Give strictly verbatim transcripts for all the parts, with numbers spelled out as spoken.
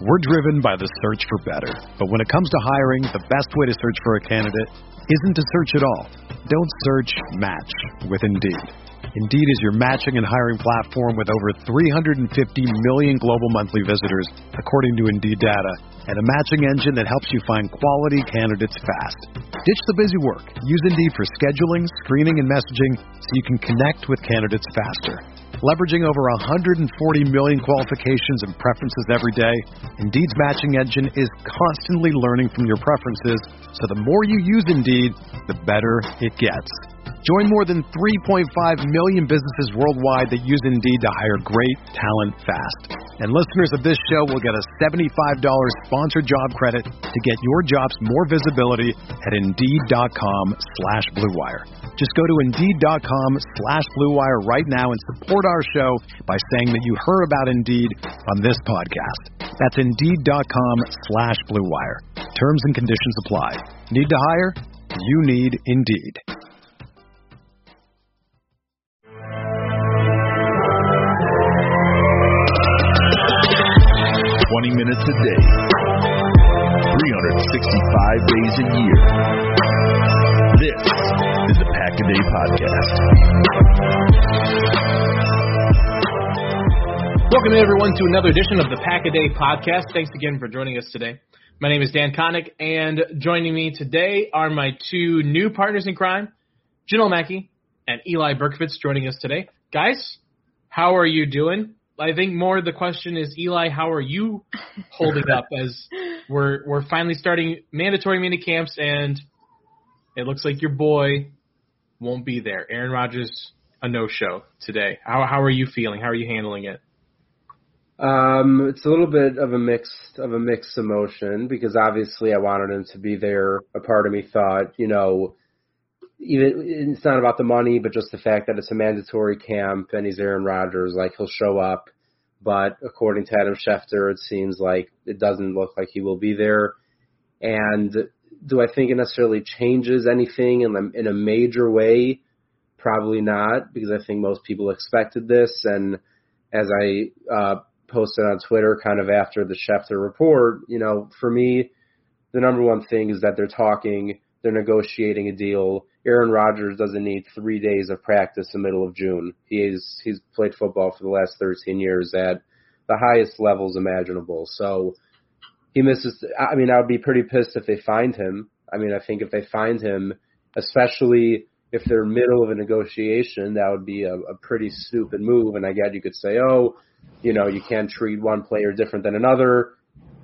We're driven by the search for better. But when it comes to hiring, the best way to search for a candidate isn't to search at all. Don't search, match with Indeed. Indeed is your matching and hiring platform with over three hundred fifty million global monthly visitors, according to Indeed data, and a matching engine that helps you find quality candidates fast. Ditch the busy work. Use Indeed for scheduling, screening, and messaging so you can connect with candidates faster. Leveraging over one hundred forty million qualifications and preferences every day, Indeed's matching engine is constantly learning from your preferences, so the more you use Indeed, the better it gets. Join more than three point five million businesses worldwide that use Indeed to hire great talent fast. And listeners of this show will get a seventy-five dollars sponsored job credit to get your jobs more visibility at Indeed.com slash Blue Wire. Just go to Indeed.com slash Blue Wire right now and support our show by saying that you heard about Indeed on this podcast. That's Indeed.com slash Blue Wire. Terms and conditions apply. Need to hire? You need Indeed. twenty minutes a day, three hundred sixty-five days a year. This is the Pack-A-Day Podcast. Welcome everyone to another edition of the Pack-A-Day Podcast. Thanks again for joining us today. My name is Dan Connick, and joining me today are my two new partners in crime, Janelle Mackey and Eli Berkovitz, joining us today. Guys, how are you doing? I think more the question is, Eli, how are you holding up as we're we're finally starting mandatory mini camps, and it looks like your boy won't be there. Aaron Rodgers, a no-show today. How how are you feeling? How are you handling it? Um, it's a little bit of a mixed of a mixed emotion because obviously I wanted him to be there. A part of me thought, you know, even it's not about the money, but just the fact that it's a mandatory camp and he's Aaron Rodgers, like he'll show up. But according to Adam Schefter, it seems like it doesn't look like he will be there. And do I think it necessarily changes anything in a, in a major way? Probably not, because I think most people expected this. And as I uh, posted on Twitter kind of after the Schefter report, you know, for me, the number one thing is that they're talking, they're negotiating a deal. Aaron Rodgers doesn't need three days of practice in the middle of June. He is, he's played football for the last thirteen years at the highest levels imaginable. So he misses. I mean, I would be pretty pissed if they find him. I mean, I think if they find him, especially if they're middle of a negotiation, that would be a, a pretty stupid move. And I get you could say, oh, you know, you can't treat one player different than another.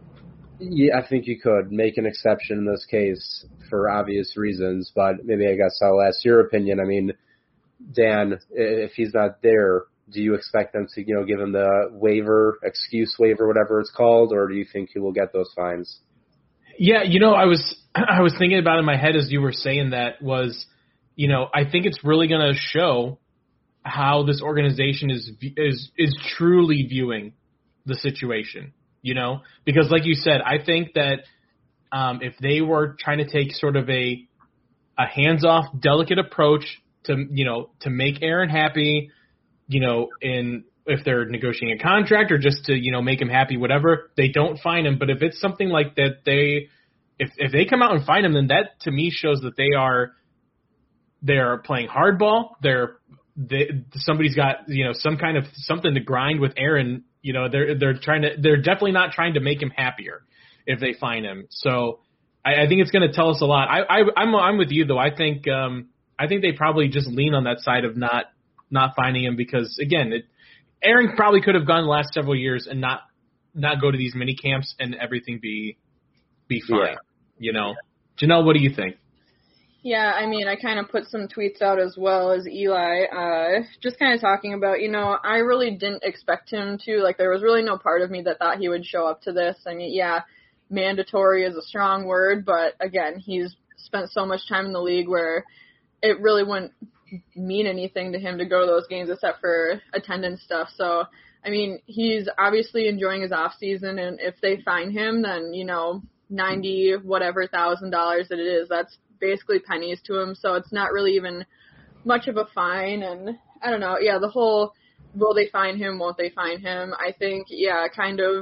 Yeah, I think you could make an exception in this case for obvious reasons, but maybe I guess I'll ask your opinion. I mean, Dan, if he's not there, do you expect them to, you know, give him the waiver, excuse waiver, whatever it's called, or do you think he will get those fines? Yeah, you know, I was I was thinking about it in my head as you were saying that was, you know, I think it's really going to show how this organization is is is truly viewing the situation. You know, because like you said, I think that um, if they were trying to take sort of a a hands-off, delicate approach to, you know, to make Aaron happy, you know, in if they're negotiating a contract or just to, you know, make him happy, whatever, they don't find him. But if it's something like that, they if if they come out and find him, then that to me shows that they are they're playing hardball. They're they, somebody's got, you know, some kind of something to grind with Aaron. You know, they're they're trying to they're definitely not trying to make him happier if they find him. So I, I think it's going to tell us a lot. I, I I'm I'm with you though. I think um I think they probably just lean on that side of not not finding him because again, it, Aaron probably could have gone the last several years and not not go to these mini camps and everything be be fine. Yeah. You know, Janelle, what do you think? Yeah, I mean, I kind of put some tweets out as well as Eli, uh, just kind of talking about, you know, I really didn't expect him to, like, there was really no part of me that thought he would show up to this. I mean, yeah, mandatory is a strong word, but again, he's spent so much time in the league where it really wouldn't mean anything to him to go to those games except for attendance stuff. So, I mean, he's obviously enjoying his off season, and if they find him, then, you know, ninety whatever thousand dollars that it is, that's basically pennies to him, so it's not really even much of a fine. And I don't know, yeah, the whole will they fine him, won't they fine him, I think, yeah, kind of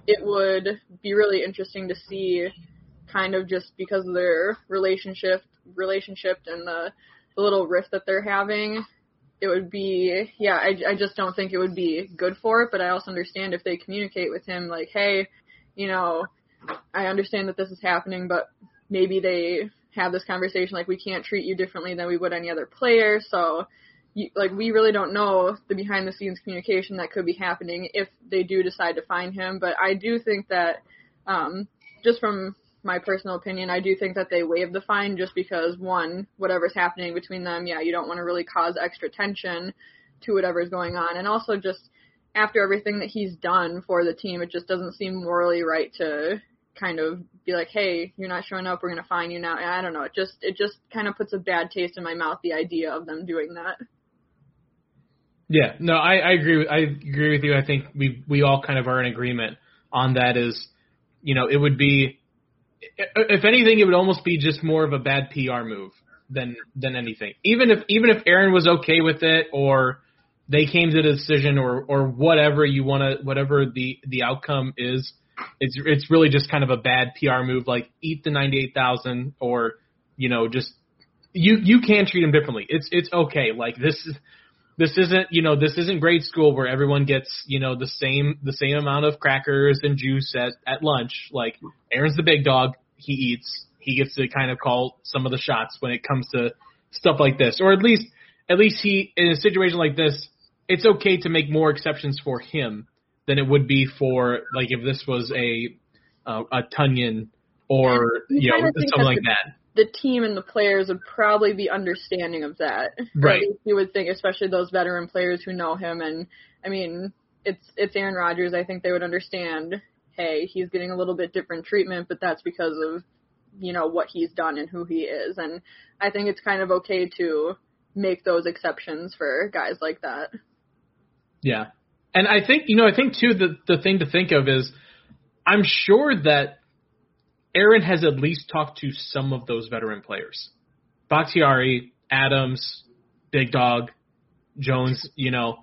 it would be really interesting to see, kind of just because of their relationship, relationship and the, the little rift that they're having. It would be, yeah, I, I just don't think it would be good for it, but I also understand if they communicate with him, like, hey, you know, I understand that this is happening, but maybe they have this conversation, like, we can't treat you differently than we would any other player, so, you, like, we really don't know the behind-the-scenes communication that could be happening if they do decide to fine him, but I do think that, um, just from my personal opinion, I do think that they waive the fine just because, one, whatever's happening between them, yeah, you don't want to really cause extra tension to whatever's going on, and also just after everything that he's done for the team, it just doesn't seem morally right to kind of be like, hey, you're not showing up, we're going to fine you now. And I don't know, it just it just kind of puts a bad taste in my mouth, the idea of them doing that. Yeah, no, I, I agree with I agree with you. I think we we all kind of are in agreement on that. Is, you know, it would be, if anything, it would almost be just more of a bad P R move than than anything. Even if even if Aaron was okay with it, or they came to the decision, or or whatever you want to, whatever the the outcome is, it's it's really just kind of a bad P R move. Like, eat the ninety-eight thousand, or, you know, just you you can treat them differently. It's it's okay. Like, this is. This isn't, you know, this isn't grade school where everyone gets, you know, the same the same amount of crackers and juice at, at lunch. Like, Aaron's the big dog. He eats. He gets to kind of call some of the shots when it comes to stuff like this. Or at least, at least he, in a situation like this, it's okay to make more exceptions for him than it would be for, like, if this was a uh, a Tunyon or, you, you know, something like that. The team and the players would probably be understanding of that. Right. You would think, especially those veteran players who know him. And, I mean, it's it's Aaron Rodgers. I think they would understand, hey, he's getting a little bit different treatment, but that's because of, you know, what he's done and who he is. And I think it's kind of okay to make those exceptions for guys like that. Yeah. And I think, you know, I think, too, the, the thing to think of is, I'm sure that Aaron has at least talked to some of those veteran players. Bakhtiari, Adams, Big Dog, Jones, you know,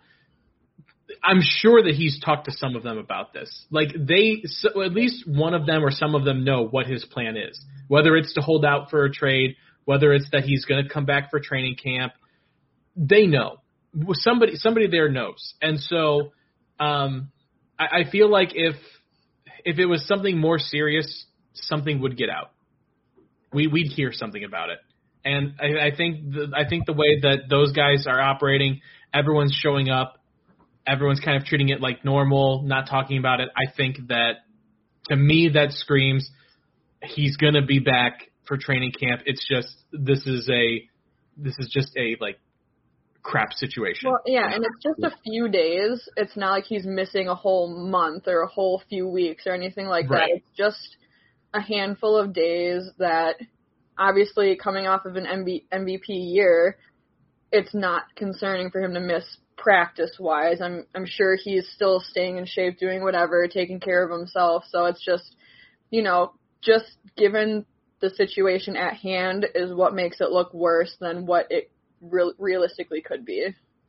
I'm sure that he's talked to some of them about this. Like, they, so at least one of them or some of them know what his plan is, whether it's to hold out for a trade, whether it's that he's going to come back for training camp. They know. Somebody, somebody there knows. And so um, I, I feel like if if it was something more serious, something would get out. We we'd hear something about it, and I, I think the, I think the way that those guys are operating, everyone's showing up, everyone's kind of treating it like normal, not talking about it. I think that, to me, that screams he's gonna be back for training camp. It's just this is a this is just a like crap situation. Well, yeah, and it's just a few days. It's not like he's missing a whole month or a whole few weeks or anything like right. that. It's just a handful of days that, obviously, coming off of an M V P year, it's not concerning for him to miss practice-wise. I'm I'm sure he's still staying in shape, doing whatever, taking care of himself. So it's just, you know, just given the situation at hand is what makes it look worse than what it re- realistically could be.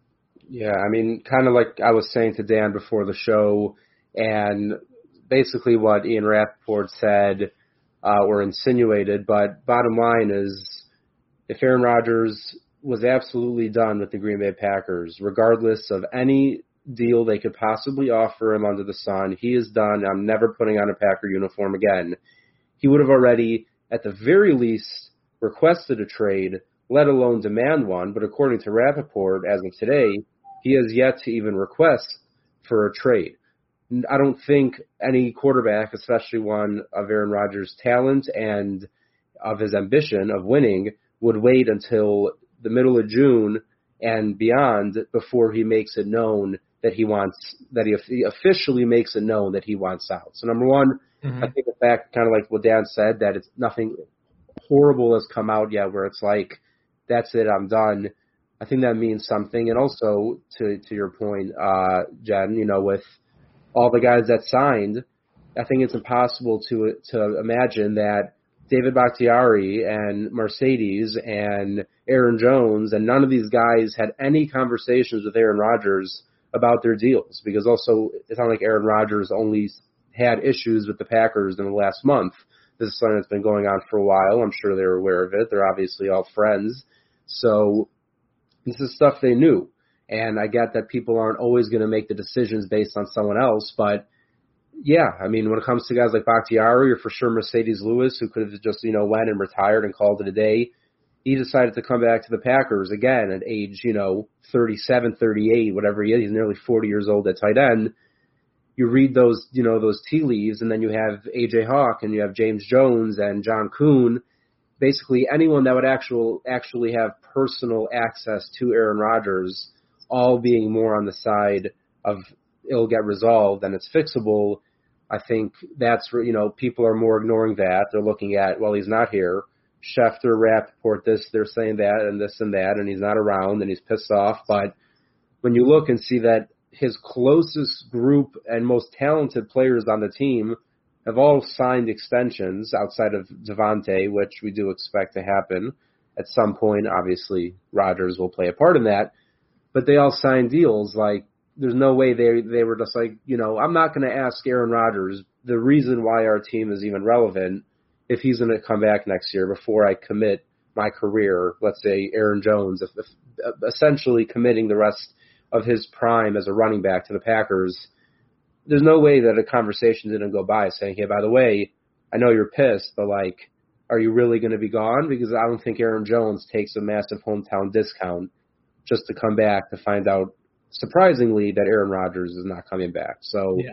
Yeah, I mean, kind of like I was saying to Dan before the show, and basically what Ian Rappaport said uh, or insinuated, but bottom line is, if Aaron Rodgers was absolutely done with the Green Bay Packers, regardless of any deal they could possibly offer him under the sun, he is done. I'm never putting on a Packer uniform again. He would have already, at the very least, requested a trade, let alone demand one, but according to Rappaport, as of today, he has yet to even request for a trade. I don't think any quarterback, especially one of Aaron Rodgers' talent and of his ambition of winning, would wait until the middle of June and beyond before he makes it known that he wants, that he officially makes it known that he wants out. So number one, mm-hmm. I think the fact, kind of like what Dan said, that it's nothing horrible has come out yet where it's like, that's it, I'm done. I think that means something. And also, to to your point, uh, Jen, you know, with all the guys that signed, I think it's impossible to to imagine that David Bakhtiari and Mercedes and Aaron Jones and none of these guys had any conversations with Aaron Rodgers about their deals, because also it's not like Aaron Rodgers only had issues with the Packers in the last month. This is something that's been going on for a while. I'm sure they're aware of it. They're obviously all friends. So this is stuff they knew. And I get that people aren't always going to make the decisions based on someone else. But, yeah, I mean, when it comes to guys like Bakhtiari or for sure Mercedes Lewis, who could have just, you know, went and retired and called it a day, he decided to come back to the Packers again at age, you know, thirty-seven, thirty-eight, whatever he is. He's nearly forty years old at tight end. You read those, you know, those tea leaves, and then you have A J Hawk and you have James Jones and John Kuhn. Basically anyone that would actual, actually have personal access to Aaron Rodgers, all being more on the side of it'll get resolved and it's fixable. I think that's where, you know, people are more ignoring that. They're looking at, well, he's not here. Schefter, Rappaport, this, they're saying that and this and that, and he's not around and he's pissed off. But when you look and see that his closest group and most talented players on the team have all signed extensions outside of Devontae, which we do expect to happen at some point. Obviously, Rodgers will play a part in that. But they all signed deals. Like, there's no way they they were just like, you know, I'm not going to ask Aaron Rodgers the reason why our team is even relevant if he's going to come back next year before I commit my career, let's say Aaron Jones, if, if, essentially committing the rest of his prime as a running back to the Packers. There's no way that a conversation didn't go by saying, hey, by the way, I know you're pissed, but, like, are you really going to be gone? Because I don't think Aaron Jones takes a massive hometown discount just to come back to find out, surprisingly, that Aaron Rodgers is not coming back. So yeah.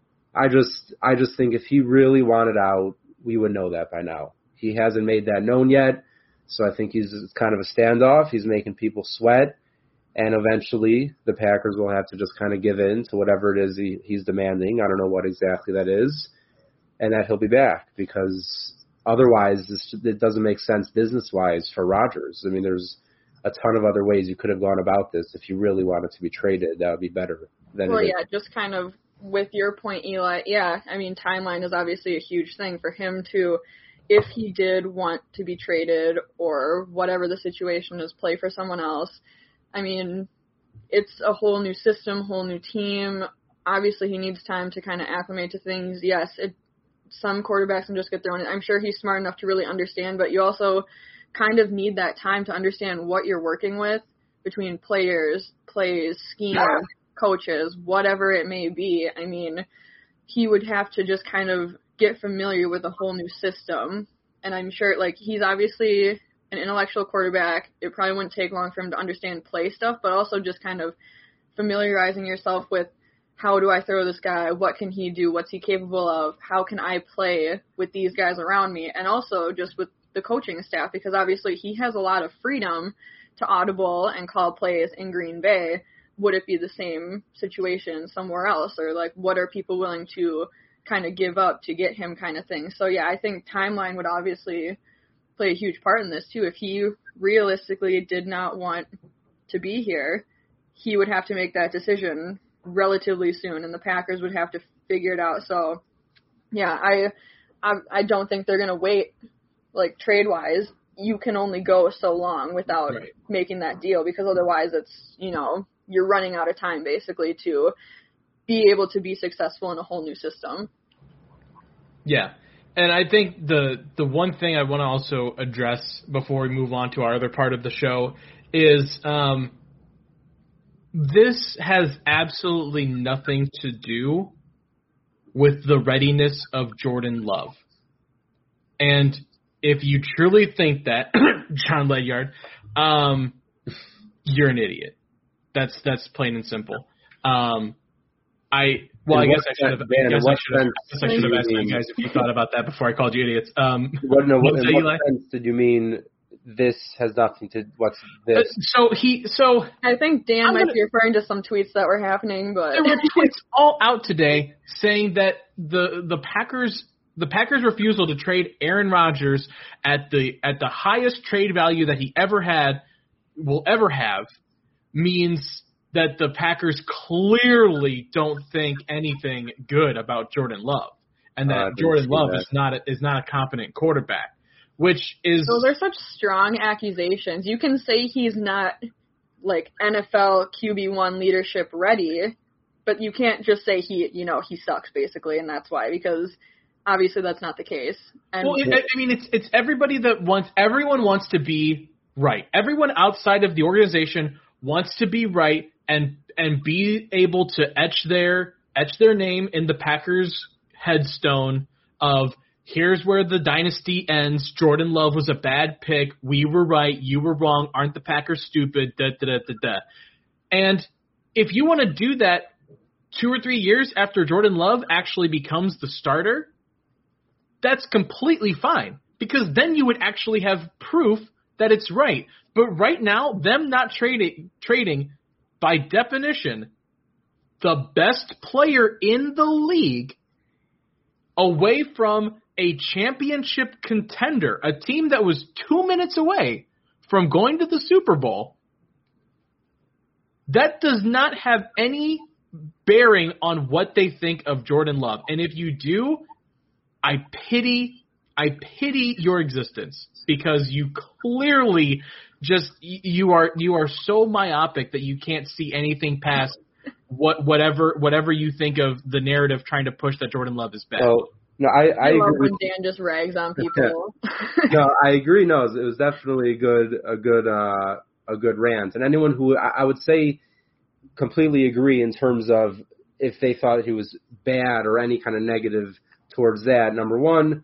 I just I just think if he really wanted out, we would know that by now. He hasn't made that known yet, so I think he's it's kind of a standoff. He's making people sweat, and eventually the Packers will have to just kind of give in to whatever it is he, he's demanding. I don't know what exactly that is, and that he'll be back, because otherwise this, it doesn't make sense business-wise for Rodgers. I mean, there's a ton of other ways you could have gone about this. If you really wanted to be traded, that would be better than well, it yeah, is. just kind of with your point, Eli, yeah, I mean, timeline is obviously a huge thing for him to, if he did want to be traded or whatever the situation is, play for someone else. I mean, it's a whole new system, whole new team. Obviously, he needs time to kind of acclimate to things. Yes, it, some quarterbacks can just get thrown in. I'm sure he's smart enough to really understand, but you also kind of need that time to understand what you're working with between players, plays, scheme, coaches, whatever it may be. I mean, he would have to just kind of get familiar with a whole new system. And I'm sure, like, he's obviously an intellectual quarterback. It probably wouldn't take long for him to understand play stuff, but also just kind of familiarizing yourself with, how do I throw this guy? What can he do? What's he capable of? How can I play with these guys around me? And also just with the coaching staff, because obviously he has a lot of freedom to audible and call plays in Green Bay. Would it be the same situation somewhere else? Or, like, what are people willing to kind of give up to get him kind of thing? So, yeah, I think timeline would obviously play a huge part in this, too. If he realistically did not want to be here, he would have to make that decision relatively soon, and the Packers would have to figure it out. So, yeah, I I, I don't think they're going to wait, like, trade-wise. You can only go so long without right. making that deal, because otherwise it's, you know, you're running out of time, basically, to be able to be successful in a whole new system. Yeah. And I think the the one thing I want to also address before we move on to our other part of the show is um, this has absolutely nothing to do with the readiness of Jordan Love. And if you truly think that, John Ledyard, um, you're an idiot. That's that's plain and simple. Um, I well, I guess I should have. I guess I should have, I guess I should have asked you guys if you thought about that before I called you idiots. Um, what, no, what, what, in what sense did you mean? This has nothing to. What's this? Uh, so he. So I think Dan I'm might gonna, be referring to some tweets that were happening, but there were tweets all out today saying that the the Packers. The Packers' refusal to trade Aaron Rodgers at the at the highest trade value that he ever had, will ever have, means that the Packers clearly don't think anything good about Jordan Love, and that uh, Jordan Love that. is not a, is not a competent quarterback, which is those are such strong accusations. You can say he's not like N F L Q B one leadership ready, but you can't just say he, you know, he sucks basically, and that's why, because obviously that's not the case. And well, it, I mean, it's it's everybody that wants, everyone wants to be right. Everyone outside of the organization wants to be right and and be able to etch their etch their name in the Packers headstone of, here's where the dynasty ends. Jordan Love was a bad pick. We were right. You were wrong. Aren't the Packers stupid? Da da da da da. And if you want to do that two or three years after Jordan Love actually becomes the starter, that's completely fine, because then you would actually have proof that it's right. But right now, them not trading, trading, by definition, the best player in the league away from a championship contender, a team that was two minutes away from going to the Super Bowl, that does not have any bearing on what they think of Jordan Love. And if you do, I pity, I pity your existence, because you clearly just, you are, you are so myopic that you can't see anything past what, whatever, whatever you think of the narrative trying to push that Jordan Love is bad. Oh, no, I, I, I love agree. when Dan just rags on people. No, I agree. No, it was definitely a good, a good, uh, a good rant. And anyone who I, I would say completely agree in terms of if they thought he was bad or any kind of negative towards that. Number one,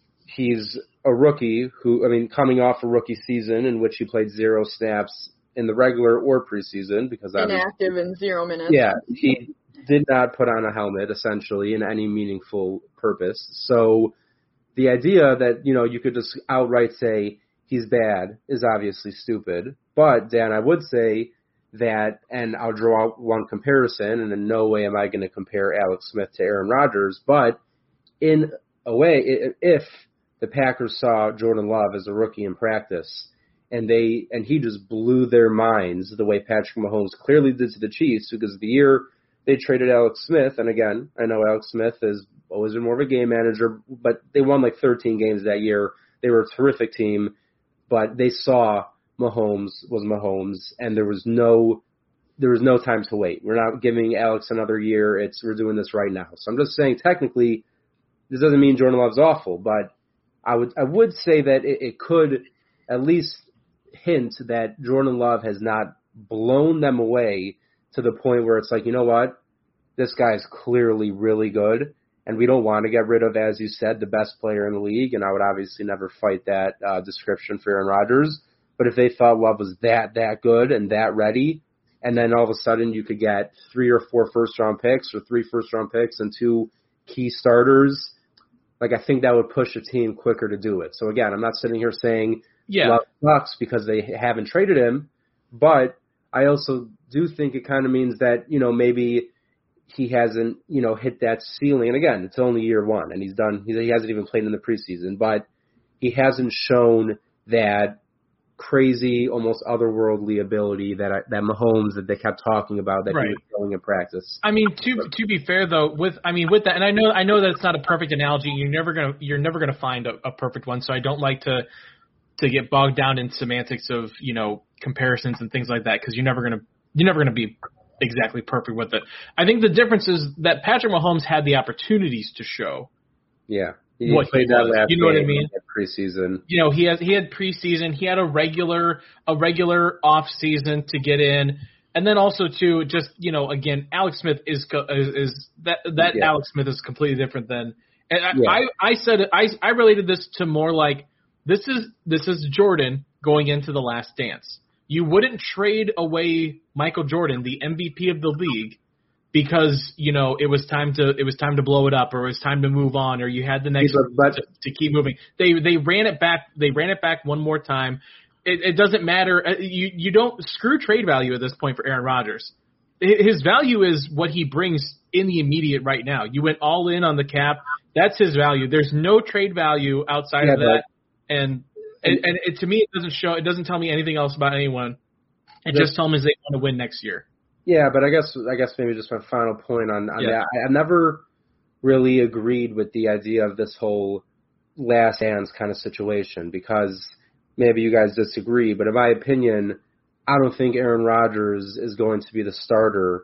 he's a rookie who, I mean, coming off a rookie season in which he played zero snaps in the regular or preseason, because inactive in zero minutes. Yeah, he did not put on a helmet essentially in any meaningful purpose. So the idea that, you know, you could just outright say he's bad is obviously stupid. But Dan, I would say that, and I'll draw one comparison, and in no way am I going to compare Alex Smith to Aaron Rodgers, but in a way, if the Packers saw Jordan Love as a rookie in practice, and they and he just blew their minds the way Patrick Mahomes clearly did to the Chiefs, because the year they traded Alex Smith, and again, I know Alex Smith has always been more of a game manager, but they won like thirteen games that year. They were a terrific team, but they saw Mahomes was Mahomes, and there was no there was no time to wait. We're not giving Alex another year. It's we're doing this right now. So I'm just saying, technically, this doesn't mean Jordan Love's awful, but I would I would say that it, it could at least hint that Jordan Love has not blown them away to the point where it's like, you know what, this guy's clearly really good, and we don't want to get rid of, as you said, the best player in the league. And I would obviously never fight that uh, description for Aaron Rodgers. But if they thought Love was that, that good and that ready, and then all of a sudden you could get three or four first-round picks or three first-round picks and two key starters, like I think that would push a team quicker to do it. So, again, I'm not sitting here saying yeah. Love sucks because they haven't traded him, but I also do think it kind of means that, you know, maybe he hasn't, you know, hit that ceiling. And, again, it's only year one, and he's done – he hasn't even played in the preseason, but he hasn't shown that – crazy, almost otherworldly ability that I, that Mahomes that they kept talking about that right. he was showing in practice. I mean, to to be fair though, with I mean with that, and I know I know that it's not a perfect analogy. You're never gonna you're never gonna find a, a perfect one. So I don't like to to get bogged down in semantics of, you know, comparisons and things like that, because you're never gonna you're never gonna be exactly perfect with it. I think the difference is that Patrick Mahomes had the opportunities to show. Yeah. He what played he that was. last You know what I game mean? Preseason. You know, he has he had preseason. He had a regular a regular off season to get in, and then also too, just, you know, again, Alex Smith is is, is that that yeah. Alex Smith is completely different than. And I, yeah. I I said I I related this to more like this is this is Jordan going into the Last Dance. You wouldn't trade away Michael Jordan, the M V P of the league, because, you know, it was time to it was time to blow it up, or it was time to move on, or you had the next but, to, to keep moving. They they ran it back. They ran it back one more time. It, it doesn't matter. You you don't screw trade value at this point for Aaron Rodgers. His value is what he brings in the immediate right now. You went all in on the cap. That's his value. There's no trade value outside yeah, of that. But, and and, and it, to me, it doesn't show. It doesn't tell me anything else about anyone. It just tells me they want to win next year. Yeah, but I guess I guess maybe just my final point on, on yeah. that. I, I never really agreed with the idea of this whole last dance kind of situation, because maybe you guys disagree, but in my opinion, I don't think Aaron Rodgers is going to be the starter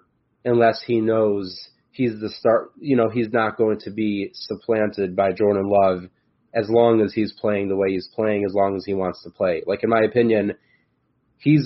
unless he knows he's the start. You know, he's not going to be supplanted by Jordan Love as long as he's playing the way he's playing, as long as he wants to play. Like, in my opinion, he's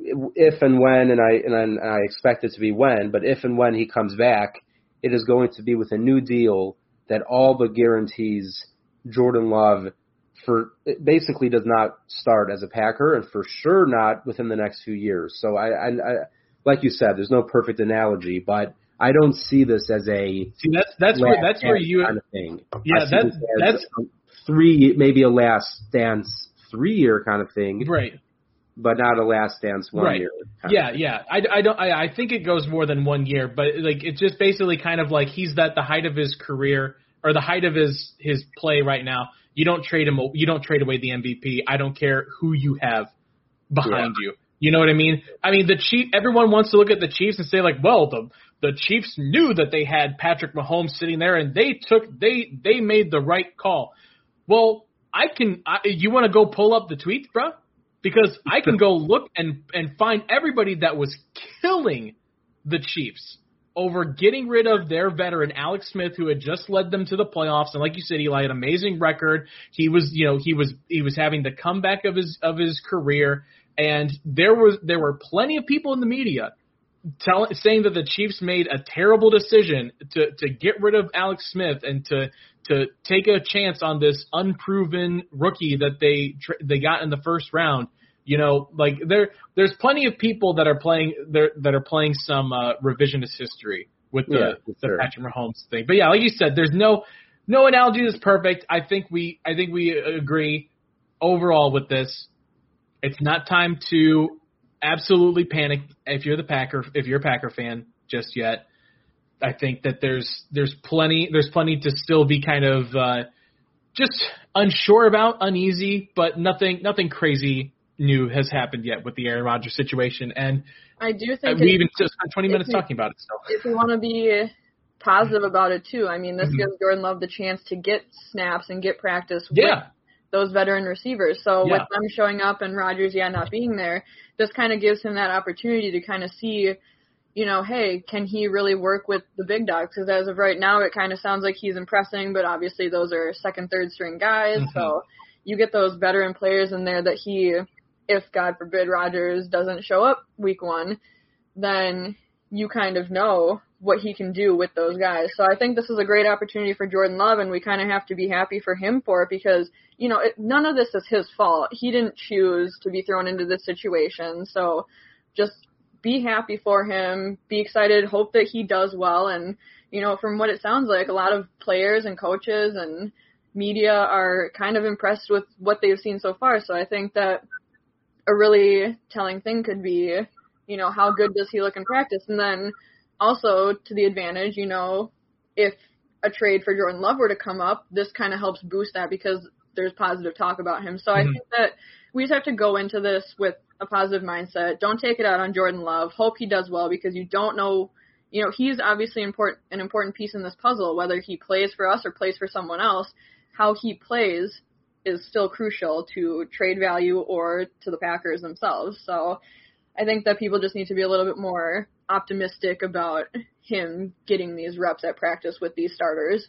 if and when, and I and I expect it to be when, but if and when he comes back, it is going to be with a new deal that all but guarantees Jordan Love for basically does not start as a Packer, and for sure not within the next few years. So I, I, I like you said, there's no perfect analogy, but I don't see this as a see that's that's where that's where you kind of thing. Yeah, that's that's three maybe a last dance three year kind of thing, right? But not a last dance one right. year. Yeah, yeah. I, I don't. I, I think it goes more than one year, but like it's just basically kind of like he's at the height of his career or the height of his his play right now. You don't trade him. You don't trade away the M V P. I don't care who you have behind yeah. you. You know what I mean? I mean the Chief. Everyone wants to look at the Chiefs and say like, well, the the Chiefs knew that they had Patrick Mahomes sitting there and they took they they made the right call. Well, I can. I, you want to go pull up the tweets, bro? Because I can go look and, and find everybody that was killing the Chiefs over getting rid of their veteran Alex Smith, who had just led them to the playoffs. And like you said, Eli had an amazing record. He was, you know, he was he was having the comeback of his of his career. And there was there were plenty of people in the media tell, saying that the Chiefs made a terrible decision to to get rid of Alex Smith and to to take a chance on this unproven rookie that they they got in the first round. You know, like there there's plenty of people that are playing there that are playing some uh, revisionist history with the, yeah, the sure. Patrick Mahomes thing. But yeah, like you said, there's no no analogy that's perfect. I think we I think we agree overall with this. It's not time to absolutely panic if you're the Packer if you're a Packer fan just yet. I think that there's there's plenty there's plenty to still be kind of uh, just unsure about, uneasy, but nothing nothing crazy new has happened yet with the Aaron Rodgers situation. And I do think we even spent twenty minutes we, talking about it. So if we want to be positive about it too, I mean, this mm-hmm. gives Jordan Love the chance to get snaps and get practice yeah. with those veteran receivers. So yeah. with them showing up and Rodgers, yeah, not being there, this kind of gives him that opportunity to kind of see, you know, hey, can he really work with the big dogs? Because as of right now, it kind of sounds like he's impressing, but obviously those are second, third string guys. Mm-hmm. So you get those veteran players in there that he, if God forbid Rodgers doesn't show up week one, then you kind of know what he can do with those guys. So I think this is a great opportunity for Jordan Love, and we kind of have to be happy for him for it because, you know, it, none of this is his fault. He didn't choose to be thrown into this situation. So just be happy for him, be excited, hope that he does well. And, you know, from what it sounds like, a lot of players and coaches and media are kind of impressed with what they've seen so far. So I think that a really telling thing could be, you know, how good does he look in practice? And then also to the advantage, you know, if a trade for Jordan Love were to come up, this kind of helps boost that because there's positive talk about him. So mm-hmm. I think that we just have to go into this with a positive mindset. Don't take it out on Jordan Love. Hope he does well because you don't know, you know, he's obviously important, an important piece in this puzzle, whether he plays for us or plays for someone else. How he plays is still crucial to trade value or to the Packers themselves. So I think that people just need to be a little bit more optimistic about him getting these reps at practice with these starters.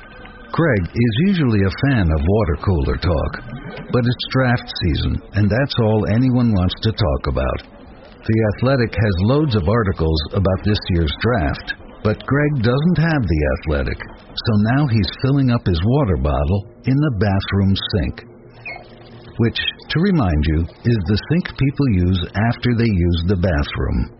Greg is usually a fan of water cooler talk, but it's draft season, and that's all anyone wants to talk about. The Athletic has loads of articles about this year's draft, but Greg doesn't have The Athletic, so now he's filling up his water bottle in the bathroom sink, which, to remind you, is the sink people use after they use the bathroom.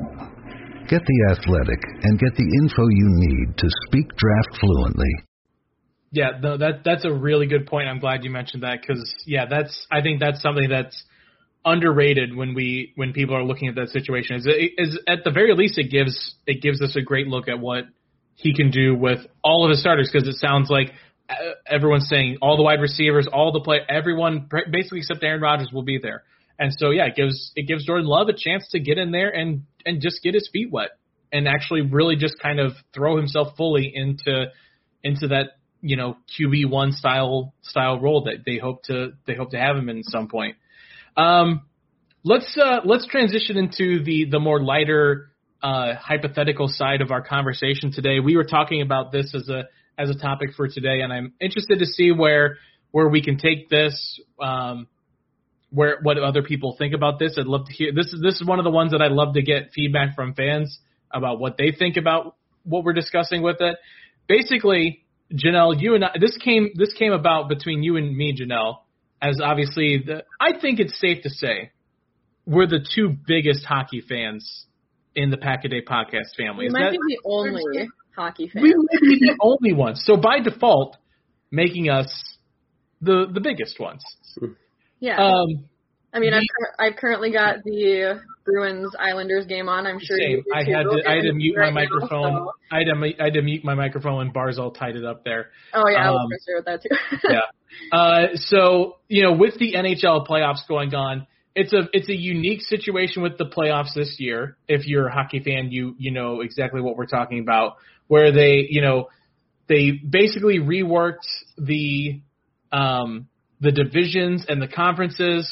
Get The Athletic and get the info you need to speak draft fluently. Yeah, no, that that's a really good point. I'm glad you mentioned that because, yeah, that's I think that's something that's underrated when we when people are looking at that situation. Is, is at the very least it gives it gives us a great look at what he can do with all of his starters because it sounds like everyone's saying all the wide receivers, all the play, everyone basically except Aaron Rodgers will be there. And so, yeah, it gives it gives Jordan Love a chance to get in there and, and just get his feet wet and actually really just kind of throw himself fully into into that, you know, Q B one style style role that they hope to they hope to have him in at some point. Um, let's uh, let's transition into the the more lighter uh, hypothetical side of our conversation today. We were talking about this as a as a topic for today, and I'm interested to see where where we can take this, um, where what other people think about this. I'd love to hear. This is this is one of the ones that I'd love to get feedback from fans about what they think about what we're discussing with it. Basically, Janelle, you and I, this came this came about between you and me, Janelle, as obviously the, I think it's safe to say we're the two biggest hockey fans in the Pack a Day podcast family. We Is might that, be the only hockey fans. we might be the only ones. So by default, making us the the biggest ones. Yeah. Um, I mean, the, I've, cur- I've currently got the Bruins Islanders game on. I'm sure same. you do I too. had to I had to mute Right my now, microphone. so- I had to I had to mute my microphone when Barzal tied it up there. Oh yeah, I Um, was frustrated with that too. yeah. Uh, so you know, with the N H L playoffs going on, it's a it's a unique situation with the playoffs this year. If you're a hockey fan, you you know exactly what we're talking about. Where they you know they basically reworked the um, the divisions and the conferences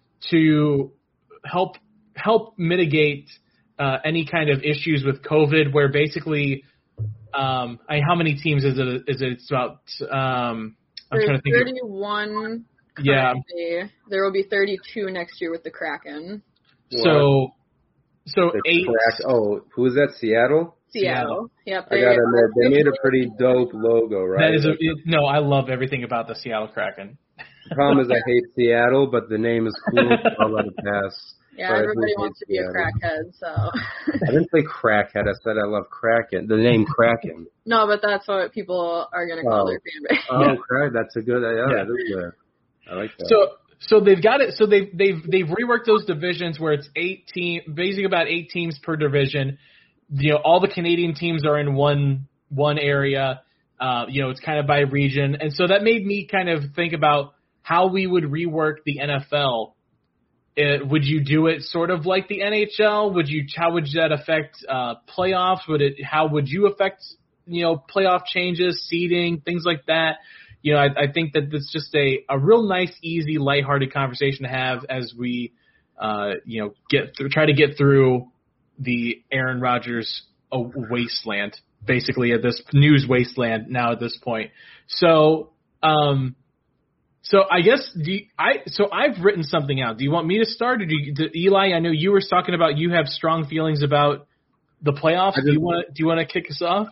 to help help mitigate uh, any kind of issues with COVID. Where basically, um, I mean, how many teams is it? Is it? It's about. Um, I'm There's trying to think. Of, thirty-one Yeah. currently. There will be thirty-two next year with the Kraken. so so The eight. crack- Oh, who is that? Seattle? Seattle. Yep. I they- gotta admit, they made a pretty dope logo, right? That is a, it, no. I love everything about the Seattle Kraken. The problem is I hate Seattle, but the name is cool, so I'll let it pass. Yeah, But I do everybody hate wants to be a Seattle. crackhead, so. I didn't say crackhead. I said I love Kraken. The name Kraken. No, but that's what people are going to call Oh. their fan base. Oh, Yeah. crack. That's a good. Yeah, Yeah. that is good. I like that. So so they've got it. So they've they've they've reworked those divisions where it's eight team, basically about eight teams per division. You know, all the Canadian teams are in one one area. Uh, you know, it's kind of by region, and so that made me kind of think about how we would rework the N F L. Uh, would you do it sort of like the N H L? Would you? How would that affect uh, playoffs? Would it? How would you affect you know playoff changes, seeding, things like that? You know, I, I think that it's just a, a real nice, easy, lighthearted conversation to have as we, uh, you know, get through, try to get through the Aaron Rodgers uh, wasteland, basically at this news wasteland now at this point. So, um, so I guess do you, I so I've written something out. Do you want me to start, or do, you, do Eli? I know you were talking about you have strong feelings about the playoffs. Do you want do you want to kick us off?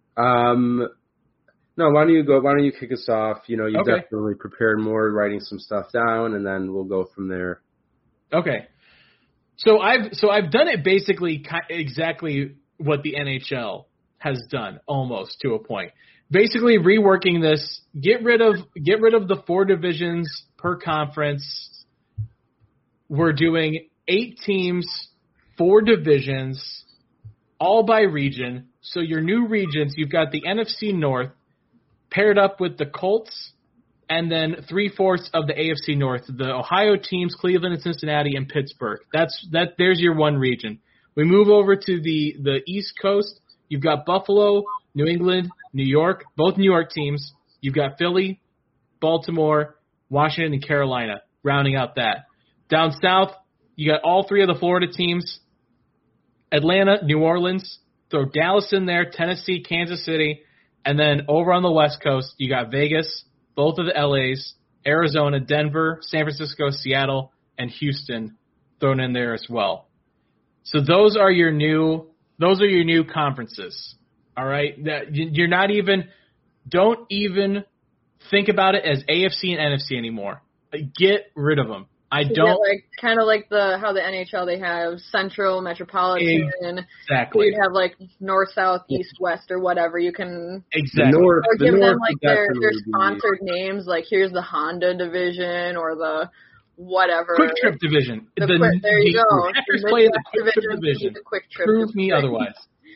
Um, no, why don't you go? Why don't you kick us off? You know, you Okay. definitely prepared more, writing some stuff down, and then we'll go from there. Okay. So I've so I've done it basically ki- exactly what the N H L has done, almost to a point. Basically reworking this, get rid of get rid of the four divisions per conference. We're doing eight teams, four divisions, all by region. So your new regions, you've got the N F C North paired up with the Colts, and then three-fourths of the A F C North, the Ohio teams, Cleveland and Cincinnati and Pittsburgh. That's that. There's your one region. We move over to the, the East Coast. You've got Buffalo, New England, New York, both New York teams. You've got Philly, Baltimore, Washington, and Carolina, rounding out that. Down south, you got all three of the Florida teams, Atlanta, New Orleans, throw Dallas in there, Tennessee, Kansas City, and then over on the West Coast, you got Vegas, both of the L As, Arizona, Denver, San Francisco, Seattle, and Houston thrown in there as well. So those are your new those are your new conferences. All right? That you're not even don't even think about it as A F C and N F C anymore. Get rid of them. I To don't get, like kind of like the how the N H L they have Central, Metropolitan. exactly. You'd have like North, South, East, West, or whatever. You can Exactly. The North, or the give North them like would their their definitely be- sponsored names. Like here's the Honda division or the whatever. Quick Trip division. The quick, there you the go. Packers The play in the Midwest Quick Trip division, division. the Quick Trip Prove me division. otherwise.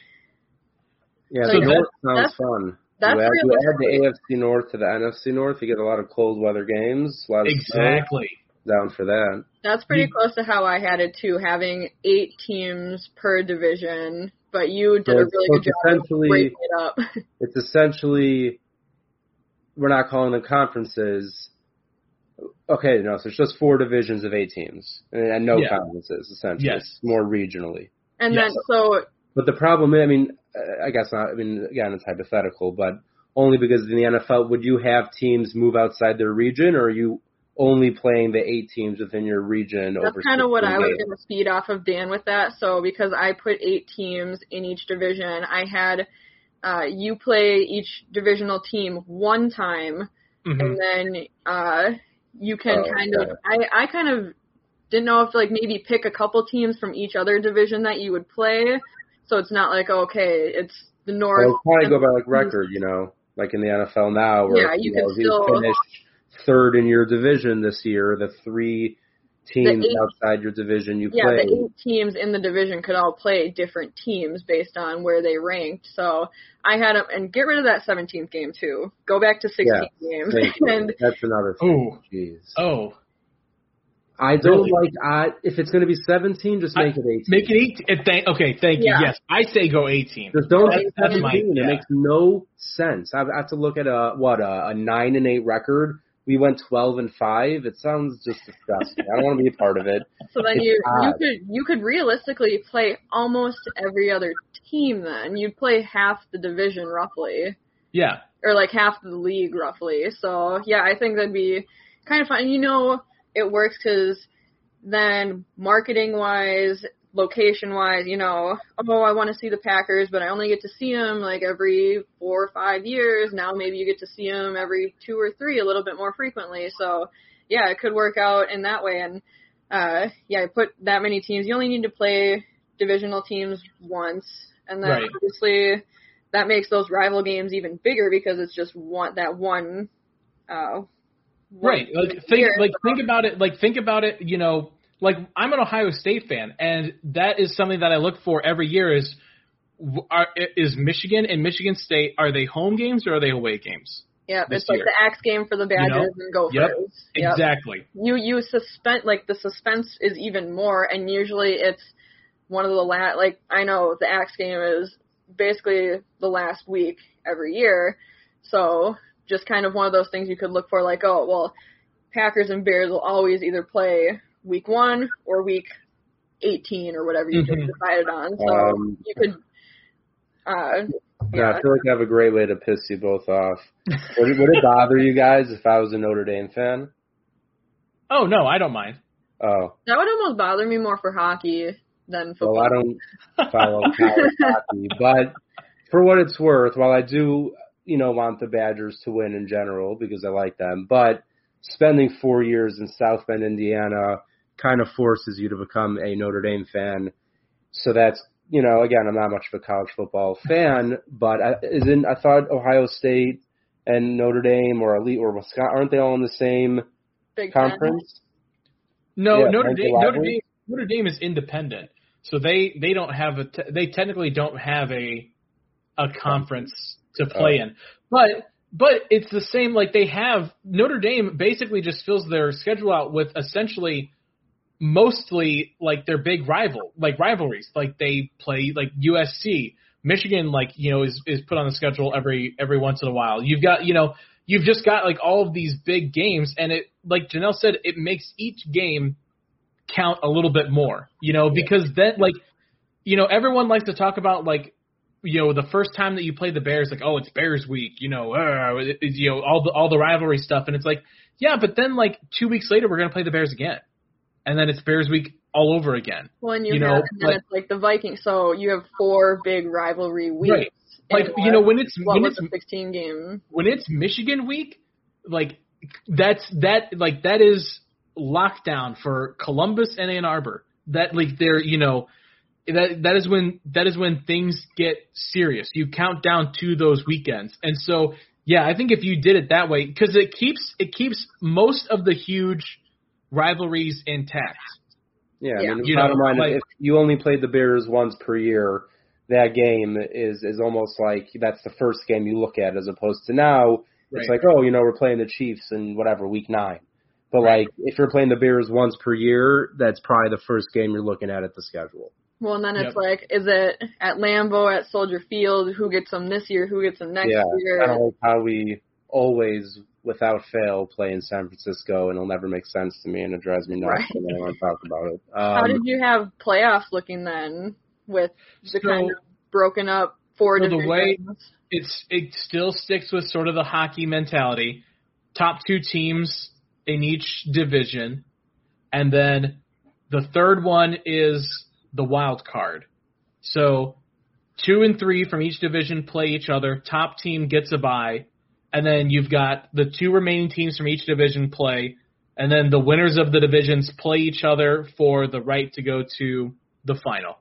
Yeah, So the that- North sounds that's- fun. That's you add, you add realistic. the A F C North to the N F C North, you get a lot of cold weather games. A lot of Exactly. snow. Down for that. That's pretty You- close to how I had it too, having eight teams per division. But you did So a it's- really so good it's job of essentially- breaking it up. It's essentially, we're not calling them conferences. Okay, no, so it's just four divisions of eight teams and, and no Yeah. conferences, essentially. Yes. More regionally. And Yes. then, so But the problem, I mean, I guess not. I mean, again, it's hypothetical, but only because in the N F L, would you have teams move outside their region, or are you only playing the eight teams within your region? That's over kind of what I was games? going to speed off of Dan with that. So because I put eight teams in each division, I had uh, you play each divisional team one time, Mm-hmm. and then uh, you can Oh, kind okay. of I, I kind of didn't know if like maybe pick a couple teams from each other division that you would play, so it's not like okay, it's the North. Well, kind of and- go by like record, you know, like in the N F L now, where Yeah, you know, can if you still- finish third in your division this year, the three teams eight- outside your division you Yeah, play. the eight teams in the division could all play different teams based on where they ranked. So I had them, and get rid of that seventeenth game too. Go back to sixteen games. Thank you. And That's another thing. Ooh. Jeez. Oh, I don't Really? like. I if it's going to be seventeen, just make it eighteen. make it eighteen. uh, Thank, okay, thank you. Yeah. Yes, I say go eighteen. Just don't That's- do that's seventeen. my- It yeah. makes no sense. I have to look at a what a, a nine and eight record. We went twelve and five. It sounds just disgusting. I don't want to be a part of it. so then It's you you odd. could you could realistically play almost every other team. Then you'd play half the division roughly, Yeah. or like half the league roughly. So yeah, I think that'd be kind of fun. You know, it works because then marketing wise, location wise, you know, oh, I want to see the Packers, but I only get to see them like every four or five years. Now maybe you get to see them every two or three, a little bit more frequently. So yeah, it could work out in that way. And uh, yeah, put that many teams. You only need to play divisional teams once, and then Right. obviously that makes those rival games even bigger because it's just one that one. Uh, one Right. Like think year. like think about it like think about it, you know, like I'm an Ohio State fan, and that is something that I look for every year is w- are, is Michigan and Michigan State, are they home games or are they away games? Yeah, this it's like year. the axe game for the Badgers know? and Gophers. Yep. Yep. Exactly. You you suspend like the suspense is even more, and usually it's one of the last. Like I know the axe game is basically the last week every year, so just kind of one of those things you could look for. Like oh well, Packers and Bears will always either play week one or week eighteen or whatever you Mhm. just decided on. So Um, you could. Uh, Yeah, yeah. I feel like I have a great way to piss you both off. Would it, would it bother you guys if I was a Notre Dame fan? Oh no, I don't mind. Oh, That would almost bother me more for hockey than football. well, I don't follow college hockey, but for what it's worth, while I do, you know, want the Badgers to win in general because I like them, but spending four years in South Bend, Indiana, kind of forces you to become a Notre Dame fan. So that's, you know, again, I'm not much of a college football fan, but I, isn't I thought Ohio State and Notre Dame or Elite or Wisconsin, aren't they all in the same Big Ten. conference? No, Yeah, Notre aren't they Dame Notre rivalry? Dame Notre Dame is independent. So they, they don't have a te- they technically don't have a a conference to play Oh. in. But but it's the same, like they have Notre Dame basically just fills their schedule out with essentially mostly like their big rival, like rivalries. Like they play like U S C, Michigan, like, you know, is, is put on the schedule every every once in a while. You've got, you know, you've just got like all of these big games, and it, like Janelle said, it makes each game count a little bit more, you know, because then like, you know, everyone likes to talk about like, you know, the first time that you play the Bears, like, oh, it's Bears week, you know, uh, it, it, you know, all the all the rivalry stuff, and it's like, yeah, but then like two weeks later we're gonna play the Bears again, and then it's Bears week all over again. Well, and you, You have, know, and then but- it's like the Vikings. So you have four big rivalry weeks. Right. Like, in you know, when it's what when was it's the sixteen game? when it's Michigan week, like that's that like that is lockdown for Columbus and Ann Arbor. That like they're, you know, that that is when that is when things get serious. You count down to those weekends. And so yeah, I think if you did it that way, because it keeps it keeps most of the huge rivalries intact. Yeah, I Yeah. mean, You bottom know, line, like- if you only played the Bears once per year, that game is is almost like that's the first game you look at, as opposed to now it's Right. like, oh, you know, we're playing the Chiefs in whatever week nine. But Right. like, if you're playing the Bears once per year, that's probably the first game you're looking at at the schedule. Well, and then it's Yep. like, is it at Lambeau, at Soldier Field? Who gets them this year? Who gets them next yeah, year? kind of like how we always, without fail, play in San Francisco, and it'll never make sense to me, and it drives me nuts Right. when I want to talk about it. How Um, did you have playoffs looking then? with the So- kind of broken up four So the divisions. way it's it still sticks with sort of the hockey mentality. Top two teams in each division, and then the third one is the wild card. So two and three from each division play each other. Top team gets a bye, and then you've got the two remaining teams from each division play, and then the winners of the divisions play each other for the right to go to the final.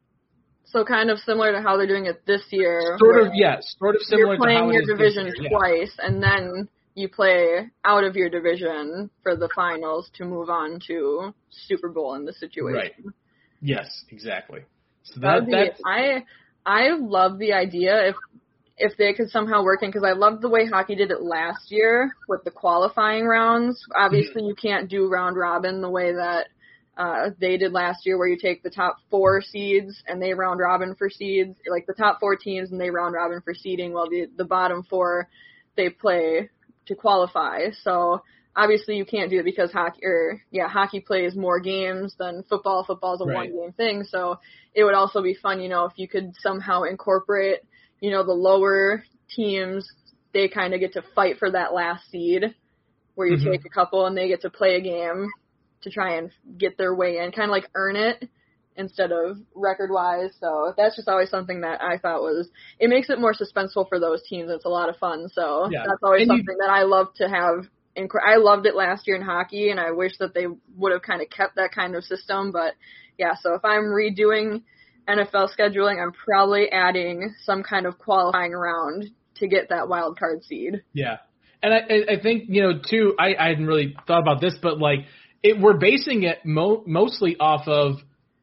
So kind of similar to how they're doing it this year. Sort where of, yes, sort of similar You're playing to how your it is division this year, yeah. twice, and then you play out of your division for the finals to move on to Super Bowl in the situation. Right. Yes, exactly. So That that would be, that's I I love the idea if if they could somehow work in, because I loved the way hockey did it last year with the qualifying rounds. Obviously, you can't do round robin the way that uh, they did last year, where you take the top four seeds and they round robin for seeds, like the top four teams and they round robin for seeding, while the the bottom four they play to qualify. So obviously you can't do it because hockey, or yeah, hockey plays more games than football. Football's a Right. one game thing. So it would also be fun, you know, if you could somehow incorporate, you know, the lower teams, they kind of get to fight for that last seed, where you Mhm. take a couple and they get to play a game to try and get their way in, kind of like earn it instead of record-wise. So that's just always something that I thought was, it makes it more suspenseful for those teams. It's a lot of fun. So Yeah. that's always And you- something that I love to have. In, I loved it last year in hockey, and I wish that they would have kind of kept that kind of system. But yeah, so if I'm redoing N F L scheduling, I'm probably adding some kind of qualifying round to get that wild card seed. Yeah. And I, I I think, you know, too, I, I hadn't really thought about this, but like, it, we're basing it mo- mostly off of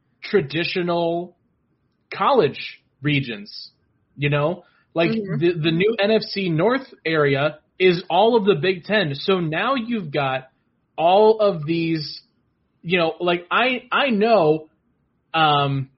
traditional college regions, you know? Like, Mhm. the, the new N F C North area is all of the Big Ten. So now you've got all of these, you know, like, I, I know, um,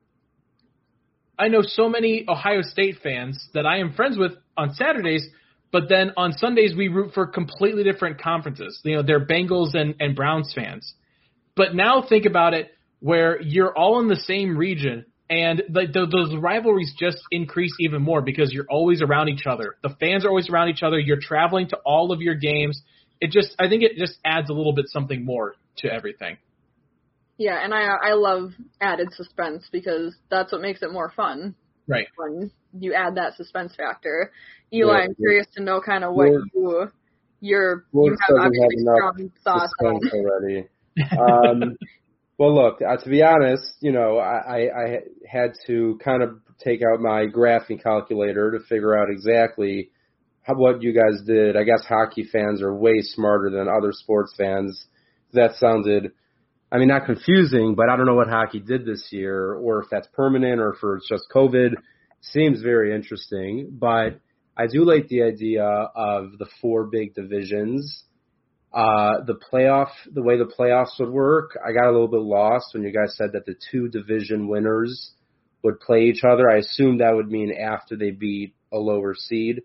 I know so many Ohio State fans that I am friends with on Saturdays, but then on Sundays we root for completely different conferences. You know, they're Bengals and, and Browns fans. But now think about it where you're all in the same region, and the, the, those rivalries just increase even more because you're always around each other. The fans are always around each other. You're traveling to all of your games. It just, I think it just adds a little bit something more to everything. Yeah, and I I love added suspense because that's what makes it more fun. Right. When you add that suspense factor. Eli, Yeah, I'm curious to know kind of what Wolves- you your you Wolves have doesn't obviously have enough strong thoughts on. suspense already. Um, well, look, uh, to be honest, you know, I, I, I had to kind of take out my graphing calculator to figure out exactly how, what you guys did. I guess hockey fans are way smarter than other sports fans. That sounded, I mean, not confusing, but I don't know what hockey did this year, or if that's permanent, or if it's just COVID. Seems very interesting, but I do like the idea of the four big divisions. Uh, the playoff, the way the playoffs would work, I got a little bit lost when you guys said that the two division winners would play each other. I assumed that would mean after they beat a lower seed.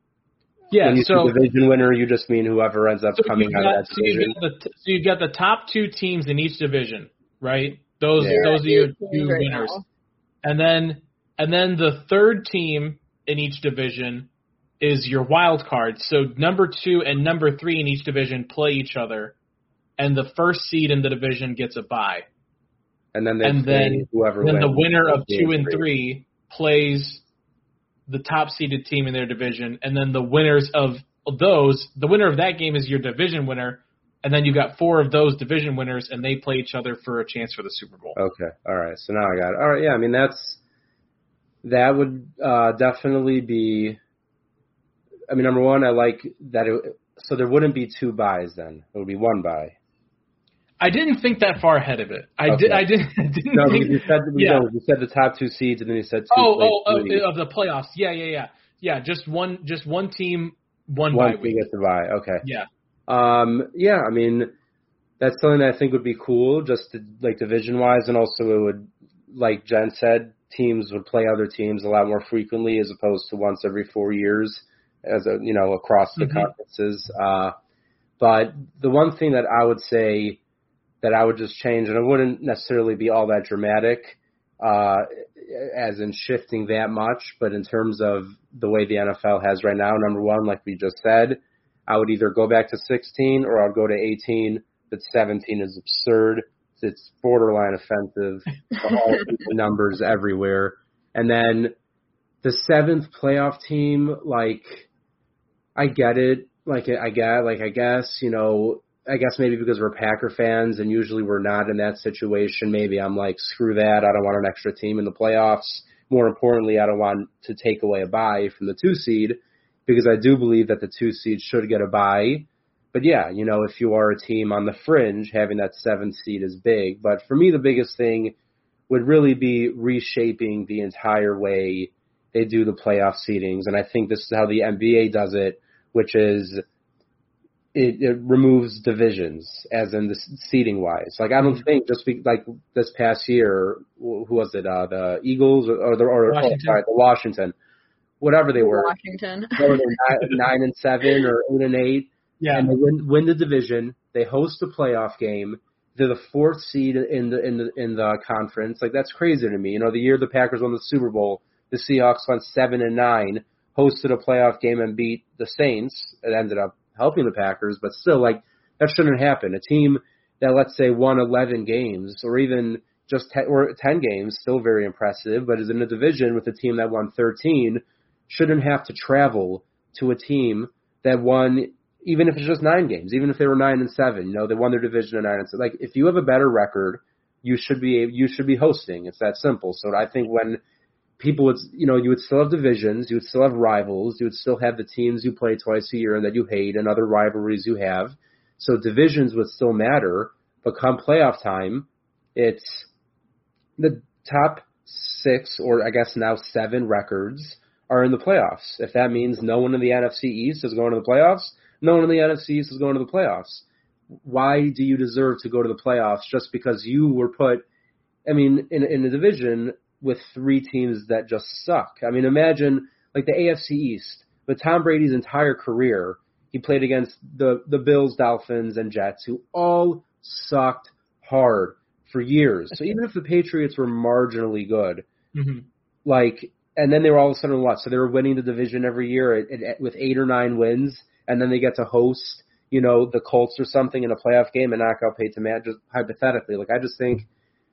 Yeah, When you so say division winner, you just mean whoever ends up So coming you've out got, of that so you've division. got the, so you've got the top two teams in each division, right? Those Yeah. those are your Eight teams two right winners, now. and then and then the third team in each division is your wild card. So number two and number three in each division play each other, and the first seed in the division gets a bye. And then they and play then whoever then wins. the winner of game two and three plays the top seeded team in their division, and then the winners of those, the winner of that game is your division winner, and then you got four of those division winners, and they play each other for a chance for the Super Bowl. Okay, all right. So now I got it. All right, yeah. I mean, that's that would uh, definitely be. I mean, number one, I like that. It, so there wouldn't be two buys then. It would be one buy. I didn't think that far ahead of it. I Okay. did. I didn't. I didn't No, think. you said yeah. no, you said the top two seeds, and then you said two. Oh, play oh, three. oh, of the playoffs. Yeah, yeah, yeah, yeah. Just one, just one team, one, One bye team week. gets a buy. Okay. Yeah. Um. Yeah. I mean, that's something that I think would be cool, just to, like division wise, and also it would, like Jen said, teams would play other teams a lot more frequently as opposed to once every four years, as a you know across the Mm-hmm. conferences. Uh, but the one thing that I would say that I would just change, and it wouldn't necessarily be all that dramatic, uh, as in shifting that much. But in terms of the way the N F L has right now, number one, like we just said, I would either go back to sixteen or I'd go to eighteen. But seventeen is absurd. It's borderline offensive. All the numbers everywhere. And then the seventh playoff team, like, I get it. Like, I get, like, I guess, you know, I guess maybe because we're Packer fans and usually we're not in that situation. Maybe I'm like, screw that. I don't want an extra team in the playoffs. More importantly, I don't want to take away a bye from the two seed because I do believe that the two seed should get a bye. But yeah, you know, if you are a team on the fringe, having that seventh seed is big. But for me, the biggest thing would really be reshaping the entire way they do the playoff seedings. And I think this is how the N B A does it, which is it, it removes divisions, as in the seeding wise. Like, I don't think just be, like this past year, who was it, uh, the Eagles or, or the or, Washington. Oh, sorry, the Washington, whatever they were, Washington. they were nine, nine and seven or eight and eight. Yeah. And they win, win the division. They host a playoff game. They're the fourth seed in the in the in the conference. Like, that's crazy to me. You know, the year the Packers won the Super Bowl, the Seahawks went seven and nine, hosted a playoff game and beat the Saints. It ended up helping the Packers, but still, like, that shouldn't happen. A team that, let's say, won eleven games or even just ten, or ten games, still very impressive, but is in a division with a team that won thirteen, shouldn't have to travel to a team that won. Even if it's just nine games, even if they were nine and seven, you know, they won their division at nine and seven. Like, if you have a better record, you should be you should be hosting. It's that simple. So I think when people would, you know, you would still have divisions, you would still have rivals, you would still have the teams you play twice a year and that you hate, and other rivalries you have. So divisions would still matter, but come playoff time, it's the top six or I guess now seven records are in the playoffs. If that means no one in the N F C East is going to the playoffs. No one in the N F C East is going to the playoffs. Why do you deserve to go to the playoffs just because you were put, I mean, in, in a division with three teams that just suck? I mean, imagine, like, the A F C East, with Tom Brady's entire career, he played against the, the Bills, Dolphins, and Jets, who all sucked hard for years. So even if the Patriots were marginally good, Mm-hmm. like, and then they were all of a sudden what? So they were winning the division every year at, at, with eight or nine wins. And then they get to host, you know, the Colts or something in a playoff game and knock out Peyton Manning, just hypothetically. Like, I just think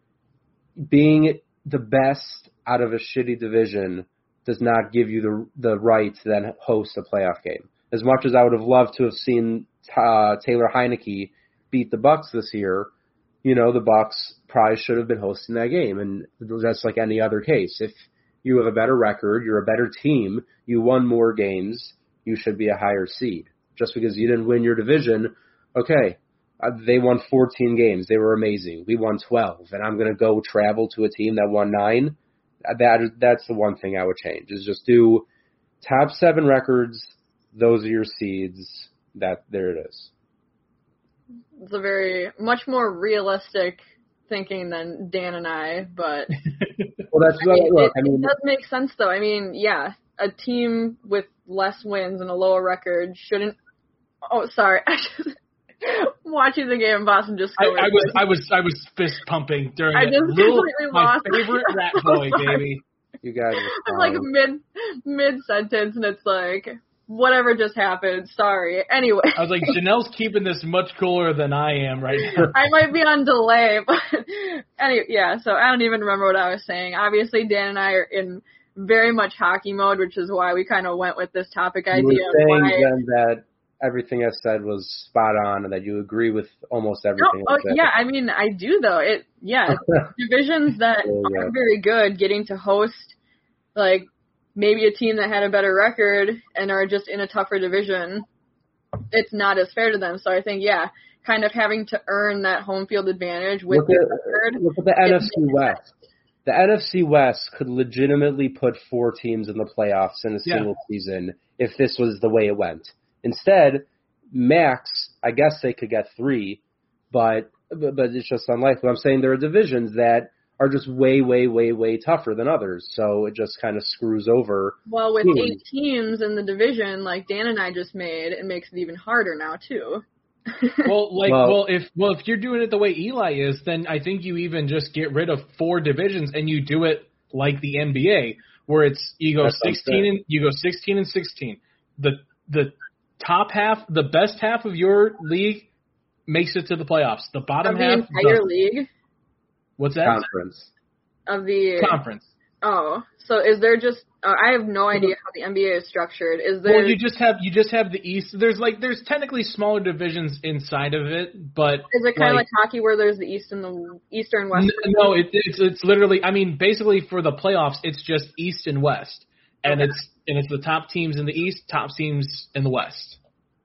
being the best out of a shitty division does not give you the the right to then host a playoff game. As much as I would have loved to have seen uh, Taylor Heineke beat the Bucs this year, you know, the Bucs probably should have been hosting that game. And that's like any other case. If you have a better record, you're a better team, you won more games, you should be a higher seed. Just because you didn't win your division, okay, uh, they won fourteen games. They were amazing. We won twelve, and I'm going to go travel to a team that won nine. That That's the one thing I would change, is just do top seven records. Those are your seeds. That There it is. It's a very, much more realistic thinking than Dan and I, but Well, that's I mean, look, it, I mean, it does make sense, though. I mean, yeah, a team with less wins and a lower record shouldn't. Oh, sorry. Watching the game in Boston just. I, I was, I was, I was fist pumping during I it. just Little, completely my lost. favorite rat boy, baby. you guys. I'm Are like fine. mid mid sentence, and it's like, whatever just happened. Sorry. Anyway. I was like, Janelle's keeping this much cooler than I am right now. I might be on delay, but anyway, yeah. So I don't even remember what I was saying. Obviously, Dan and I are in very much hockey mode, which is why we kind of went with this topic You idea. were saying Why, then that everything I said was spot on and that you agree with almost everything no, I oh, said. yeah, I mean, I do though. It, yeah, divisions that Yeah, yeah. aren't very good getting to host, like maybe a team that had a better record and are just in a tougher division. It's not as fair to them. So I think, yeah, kind of having to earn that home field advantage with Look your at, record. look at the N F C West. The N F C West could legitimately put four teams in the playoffs in a Yeah. single season if this was the way it went. Instead, max, I guess they could get three, but but, but it's just unlikely. I'm saying there are divisions that are just way, way, way, way tougher than others. So it just kind of screws over. Well, with teams. eight teams in the division, like Dan and I just made, it makes it even harder now too. Well, like, Well- well, if well, if you're doing it the way Eli is, then I think you even just get rid of four divisions and you do it like the N B A, where it's you go That's what I'm sixteen saying. and you go sixteen and sixteen. The the top half, the best half of your league makes it to the playoffs. The bottom Of the half, entire doesn't. league? What's that? Conference. Of the Conference. Oh, so is there just? Uh, I have no idea how the N B A is structured. Is there? Well, you just have you just have the East. There's like there's technically smaller divisions inside of it, but is it kind of like, like hockey where there's the East and the Eastern West? N- No, it, it's it's literally. I mean, basically for the playoffs, it's just East and West, and Okay. it's and it's the top teams in the East, top teams in the West.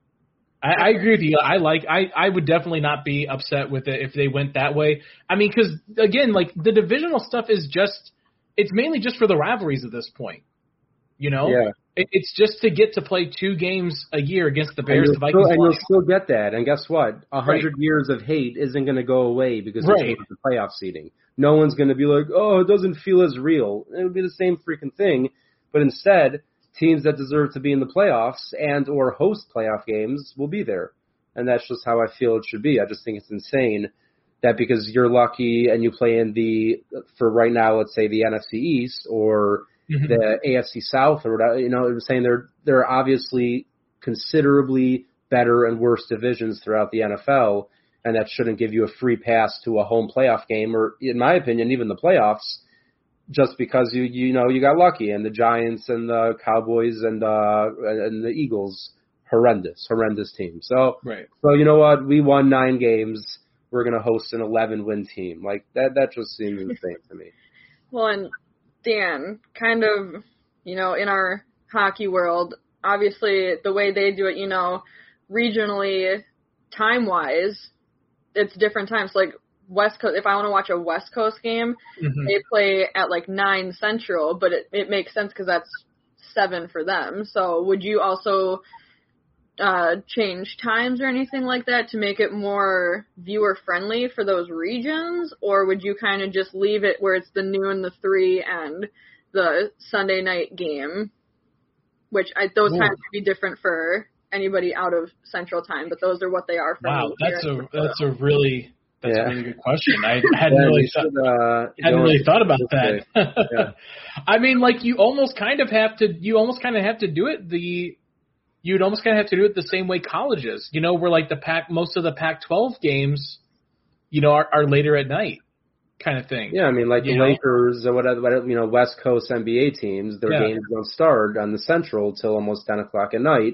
I, I agree with you. I like. I I would definitely not be upset with it if they went that way. I mean, because again, like the divisional stuff is just. It's mainly just for the rivalries at this point. You know, Yeah. it, it's just to get to play two games a year against the Bears, and the you'll, Vikings. still, and you'll Lions. still get that. And guess what? A hundred Right. years of hate isn't going to go away because Right. they changed the playoff seeding. No one's going to be like, oh, it doesn't feel as real. It'll be the same freaking thing. But instead, teams that deserve to be in the playoffs and or host playoff games will be there. And that's just how I feel it should be. I just think it's insane that because you're lucky and you play in the, for right now, let's say the N F C East or Mhm. the A F C South or whatever, you know, I'm saying they're, they're obviously considerably better and worse divisions throughout the N F L, and that shouldn't give you a free pass to a home playoff game or, in my opinion, even the playoffs, just because you, you know, you got lucky and the Giants and the Cowboys and, uh, and the Eagles, horrendous, horrendous team. So, Right. so you know what? We won nine games. We're going to host an eleven win team. Like that, that just seems insane to me. Well, and Dan, kind of, you know, in our hockey world, obviously the way they do it, you know, regionally, time-wise, it's different times. Like West Coast, if I want to watch a West Coast game, Mhm. they play at like nine Central, but it, it makes sense because that's seven for them. So would you also uh, change times or anything like that to make it more viewer friendly for those regions, or would you kind of just leave it where it's the noon, the three, and the Sunday night game, which I, those Ooh. times could be different for anybody out of Central Time, but those are what they are for Wow, me. that's here a in Buffalo. that's a really that's Yeah. a really good question. I hadn't Yeah, really you thought, should, uh, hadn't go really into thought about this that. way. Yeah. I mean, like you almost kind of have to you almost kind of have to do it the you'd almost kind of have to do it the same way college is. You know, where like the Pac most of the Pac twelve games, you know, are, are later at night, kind of thing. Yeah, I mean, like You the know? Lakers or whatever, whatever, you know, West Coast N B A teams, their Yeah. games don't start on the Central till almost ten o'clock at night.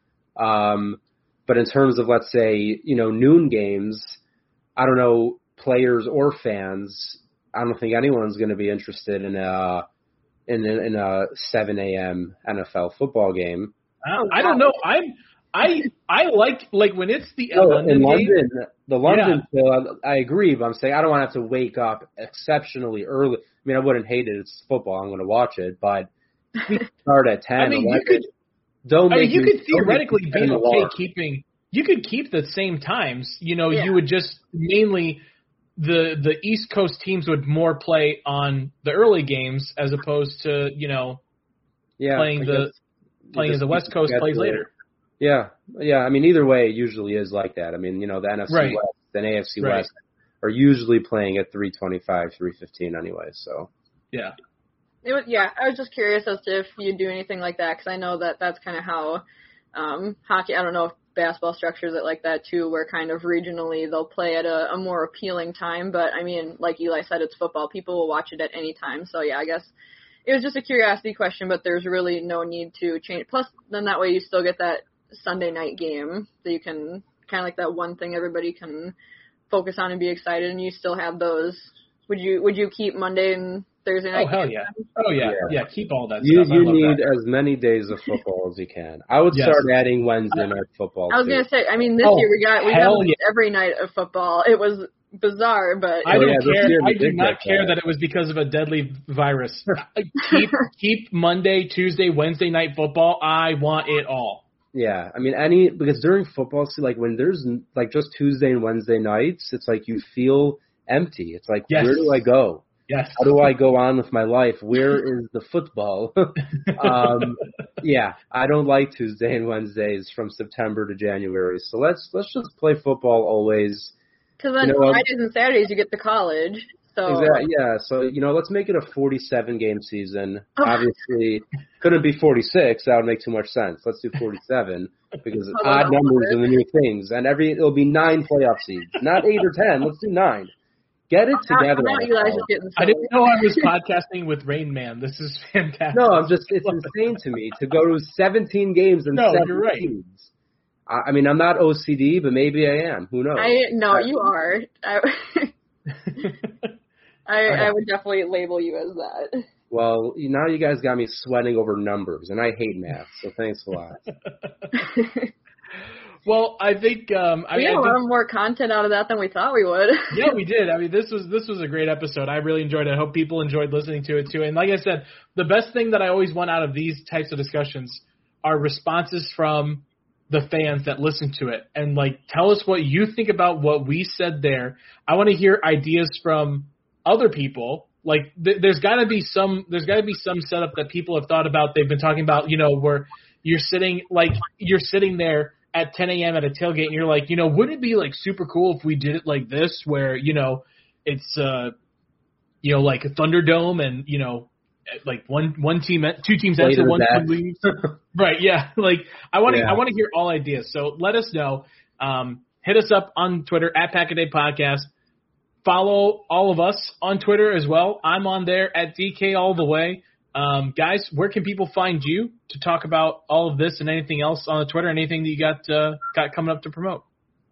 Um, but in terms of, let's say, you know, noon games, I don't know, players or fans, I don't think anyone's going to be interested in a in a, in a seven a.m. N F L football game. I, I don't know. I'm I I like like when it's the No, London in game. London, the London, uh, I agree, but I'm saying I don't want to have to wake up exceptionally early. I mean, I wouldn't hate it. It's football. I'm going to watch it, but we can start at ten. I mean, you eleven. could Don't I make mean, you me- could don't make theoretically me be set an okay alarm. keeping. You could keep the same times. You know, Yeah. you would just mainly the the East Coast teams would more play on the early games as opposed to you know yeah, playing I the guess you playing just as the keep West Coast plays schedule. later. Yeah, yeah. I mean, either way, it usually is like that. I mean, you know, the N F C Right. West and A F C Right. West are usually playing at three twenty-five, three fifteen anyway. So Yeah. It was, yeah, I was just curious as to if you do anything like that, because I know that that's kind of how um, hockey, I don't know if basketball structures it like that too, where kind of regionally they'll play at a, a more appealing time. But, I mean, like Eli said, it's football. People will watch it at any time. So, yeah, I guess it was just a curiosity question, but there's really no need to change. Plus, then that way you still get that Sunday night game that you can kind of like that one thing everybody can focus on and be excited, and you still have those. Would you would you keep Monday and Thursday night? Oh hell games yeah. then? Oh yeah. Yeah. Yeah. Keep all that you stuff. I you love need that. as many days of football as you can. I would Yes. start adding Wednesday night football. I was too. gonna say, I mean, this Oh, year we got we hell got yeah. every night of football. It was bizarre, but I Oh, don't yeah, this care. year we I do did not get care that. that it was because of a deadly virus. keep keep Monday, Tuesday, Wednesday night football. I want it all. Yeah, I mean, any because during football, see, like when there's like just Tuesday and Wednesday nights, it's like you feel empty. It's like, Yes. where do I go? Yes. How do I go on with my life? Where is the football? um, yeah, I don't like Tuesday and Wednesdays from September to January. So let's let's just play football always. Because then you know, Fridays and Saturdays you get to college. So exactly, yeah. So you know, let's make it a forty-seven game season. Oh. Obviously, couldn't be forty-six. That would make too much sense. Let's do forty-seven because Oh, odd that's numbers good. are the new things, and every it'll be nine playoff seeds, not eight or ten. Let's do nine. Get it together. Now Eli's just getting I silly. didn't know I was podcasting with Rain Man. This is fantastic. No, I'm just, it's insane to me to go to seventeen games and No, seven you're right. teams. I, I mean, I'm not O C D, but maybe I am. Who knows? I no, you are. I, I I would definitely label you as that. Well, you- now you guys got me sweating over numbers, and I hate math, so thanks a lot. Well, I think um, I we mean, got I a think, lot more content out of that than we thought we would. yeah, we did. I mean, this was this was a great episode. I really enjoyed it. I hope people enjoyed listening to it too. And like I said, the best thing that I always want out of these types of discussions are responses from the fans that listen to it and like tell us what you think about what we said there. I want to hear ideas from other people. Like th- there's got to be some there's got to be some setup that people have thought about. They've been talking about, you know, where you're sitting like you're sitting there at ten a.m. at a tailgate and you're like, you know, wouldn't it be like super cool if we did it like this where, you know, it's uh you know, like a Thunderdome and, you know, like one one team two teams Play to enter, the one death. team leaves. Right, yeah. Like I want to Yeah. I want to hear all ideas. So let us know. Um hit us up on Twitter at Pack a Day Podcast. Follow all of us on Twitter as well. I'm on there at D K all the way. Um, guys, where can people find you to talk about all of this and anything else on the Twitter? Anything that you got uh, got coming up to promote?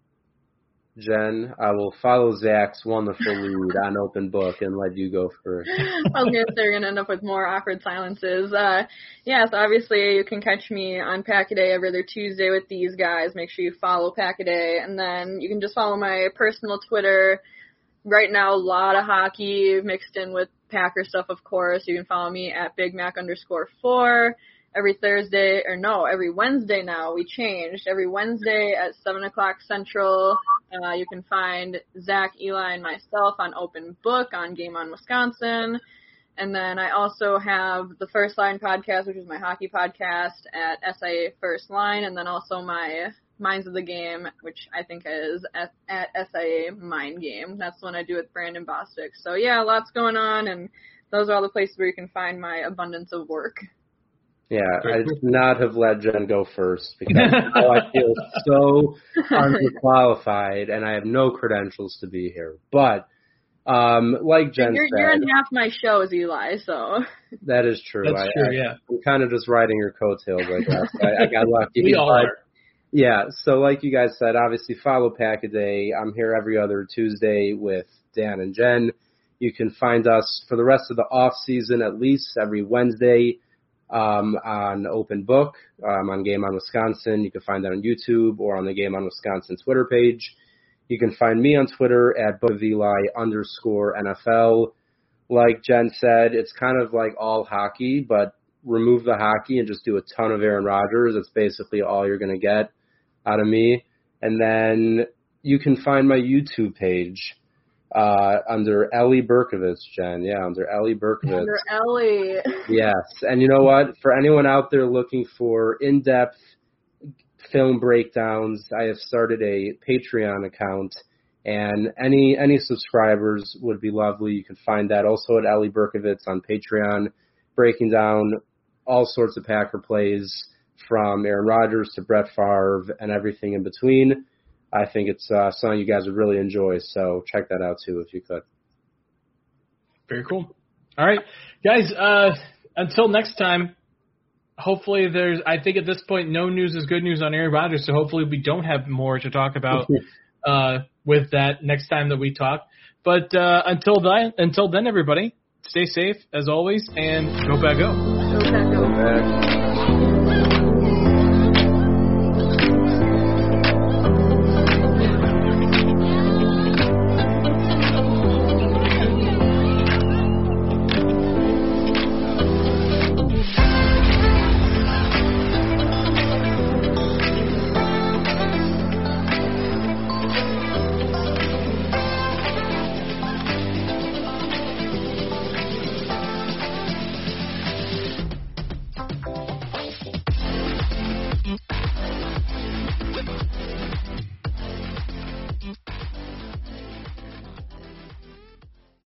Jen, I will follow Zach's wonderful lead on Open Book and let you go first. I was going to say we're going to end up with more awkward silences. Uh, yeah, so obviously you can catch me on Pack-A-Day every other Tuesday with these guys. Make sure you follow Pack-A-Day. And then you can just follow my personal Twitter. Right now, a lot of hockey mixed in with Packer stuff, of course. You can follow me at Big Mac underscore four. Every Thursday, or no, every Wednesday now, we changed. Every Wednesday at seven o'clock Central, uh, you can find Zach, Eli, and myself on Open Book on Game On Wisconsin. And then I also have the First Line podcast, which is my hockey podcast, at S I A First Line, and then also my Minds of the Game, which I think is at, at S I A Mind Game. That's the one I do with Brandon Bostic. So yeah, lots going on, and those are all the places where you can find my abundance of work. Yeah, I should not have let Jen go first because now I feel so underqualified and I have no credentials to be here. But um, like Jen You're, said, you're in half my shows, Eli, so. that is true. That's I, true, I, yeah. I'm kind of just riding your coattails, I guess. I, I got lucky. We all but, are. Yeah, so like you guys said, obviously follow Pack-A-Day. I'm here every other Tuesday with Dan and Jen. You can find us for the rest of the off season at least every Wednesday um, on Open Book, um, on Game On Wisconsin. You can find that on YouTube or on the Game On Wisconsin Twitter page. You can find me on Twitter at Book of Eli underscore N F L. Like Jen said, it's kind of like all hockey, but remove the hockey and just do a ton of Aaron Rodgers. That's basically all you're going to get out of me. And then you can find my YouTube page uh, under Ellie Berkovitz, Jen. Yeah, under Ellie Berkovitz. Under Ellie. Yes. And you know what? For anyone out there looking for in-depth film breakdowns, I have started a Patreon account, and any any subscribers would be lovely. You can find that also at Ellie Berkovitz on Patreon, breaking down all sorts of Packer plays from Aaron Rodgers to Brett Favre and everything in between. I think it's uh, something you guys would really enjoy, so check that out too if you could. Very cool. All right, guys, uh, until next time, hopefully there's, I think at this point, no news is good news on Aaron Rodgers, so hopefully we don't have more to talk about uh, with that next time that we talk. But uh, until then, until then, everybody, stay safe as always, and go back go. Go Pack, go. Back.